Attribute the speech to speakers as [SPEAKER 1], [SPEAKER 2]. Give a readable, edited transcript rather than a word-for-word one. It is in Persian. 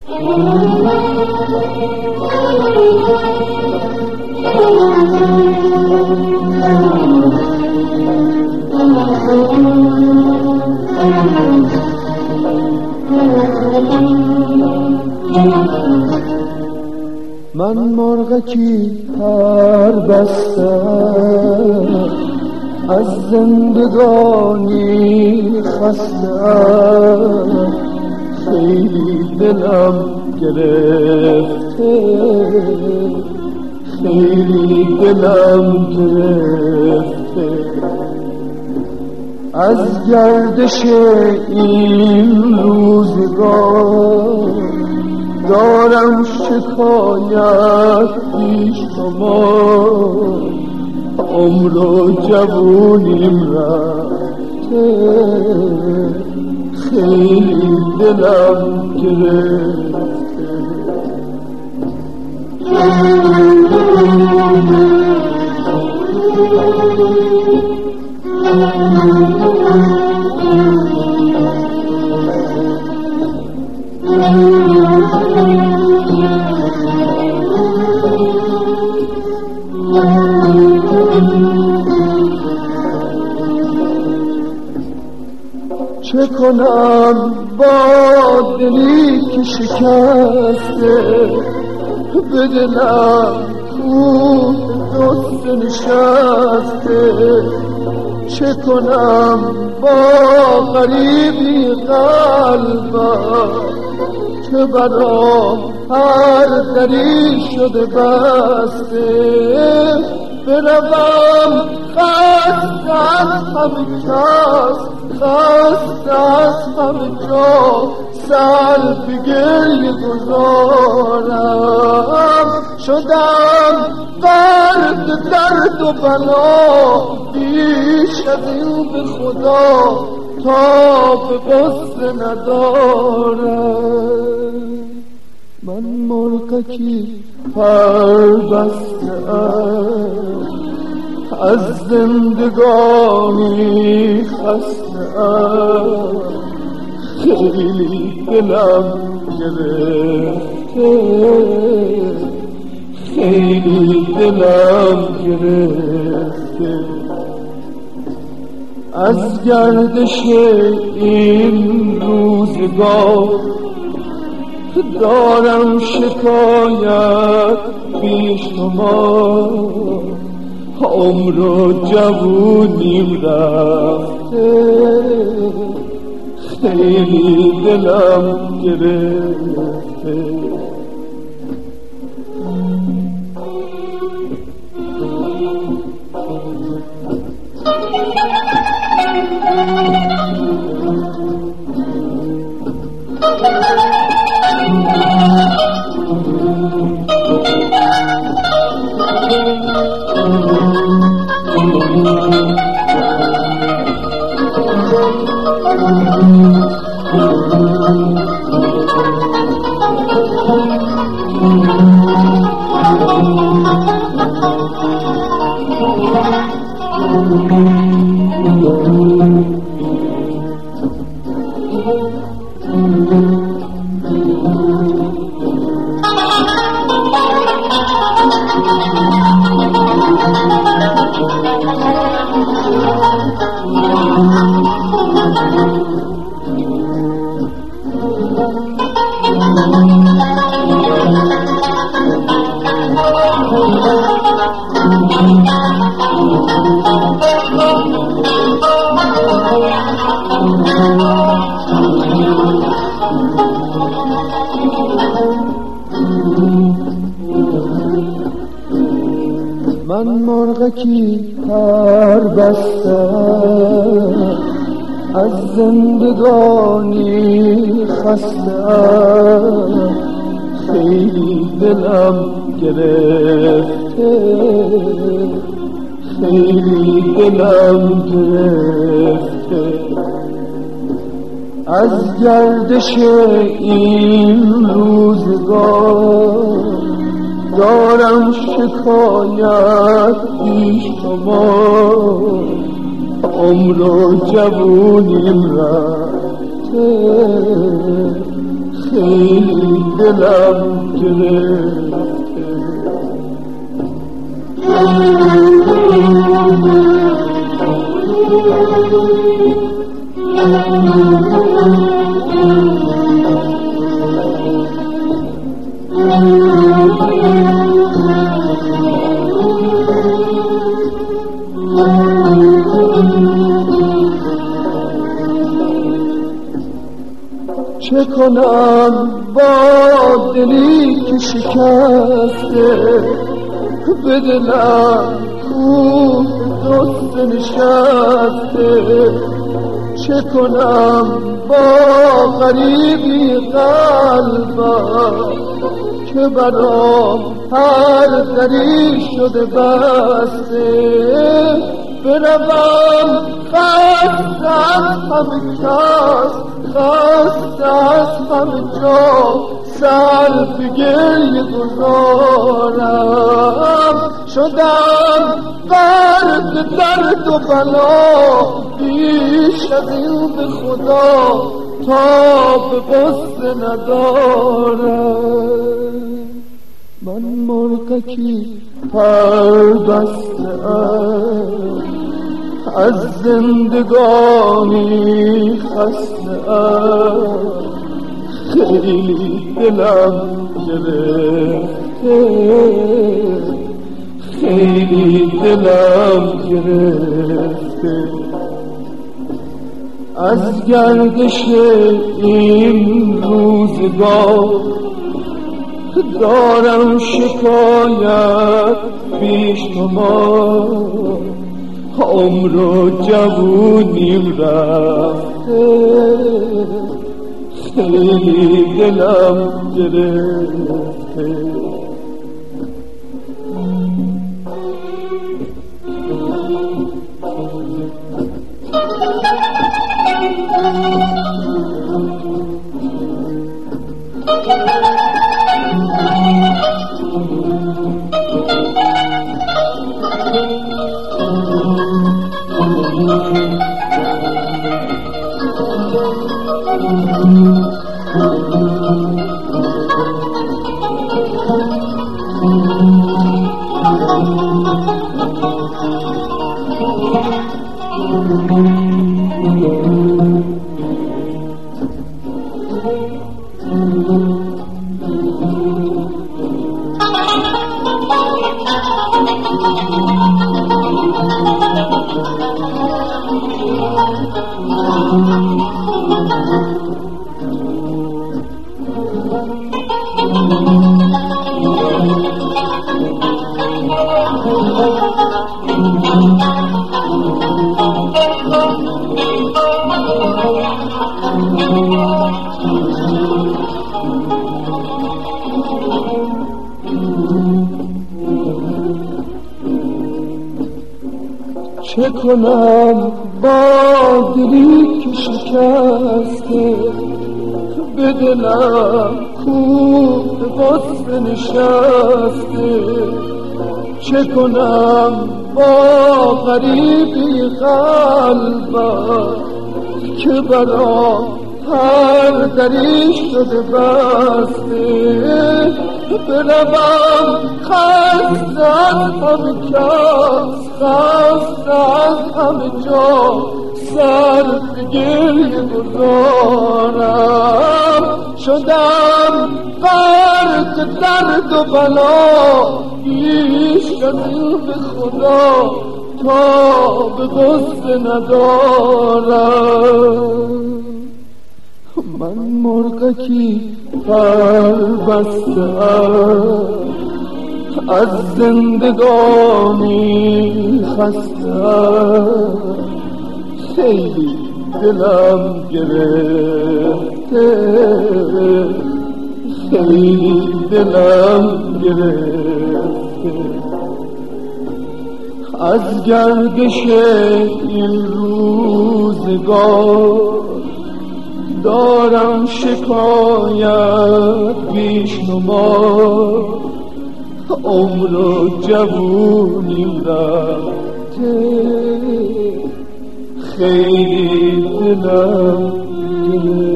[SPEAKER 1] من مرغکی پر بستم، از زندگانی خستم، خیلی دلم گرفته، خیلی دلم گرفته، از گردش این روزگار دارم شکایت پیش شما، عمر و جوونیم رفته، خیلی دلم گرفته. چه کنم با دلی که شکسته، به دلم کوه دوست نشسته، چه کنم با غریبی قلبم که برام هر دری شده بسته، بروم خسته از همه کس، خسته از همه جا، سر به گریه گذارم، شدم غرق درد و بلا، بیش از این به خدا تا به غصه ندارم. من مرغکی پر بسته‌ام، از زندگانی خسته‌ام، خیلی دلم گرفته، خیلی دلم گرفته، از گردش این روزگار دارم شکایت پیش شما، عمر و جوونیم رفته، خیلی دلم گرفته. من مرغکی پر بستم، از زندگانی خستم، خیلی دلم گرفته، خیلی دلم گرفته، از گردش این روزگار دارم شکایت پیش شما، عمر و جوونیم رفته، خیلی دلم گرفته. چه کنم با دلی که شکسته، به دلم کوه دوست نشسته. چه کنم با غریبی قلبم که برام هر دری شده بسته. بروم خسته از همه کس، خسته از همه جا، سر به گریه گذارم. شدم غرق درد و بلا، بیش از این به خدا تا به غصه ندارم. من مرغکی پربسته ام، از زندگانی خسته ام. خیلی دلم گرفته، خیلی دلم گرفته. از گردش این روزگار دارم شکایت بی‌شمار. عمر و جوونیم رفته، خیلی دلم گرفته. چه کنم با دلی که شکسته، به دلم کوه غصه نشسته. چه کنم با غریبی قلبم که برام هر دری شده بسته. بروم خسته از همه کس، خسته از همه جا، سر به گریه گذارم. شدم غرق درد و بلا، بیش از این به خدا تا به غصه ندارم. من مرغکی پربسته ام، از زندگانی خسته ام. خیلی دلم گرفته، خیلی دلم گرفته. از گردش این روزگار دارم شکایت بی‌شمار. عمر و جوونیم رفته، خیلی دلم گرفته.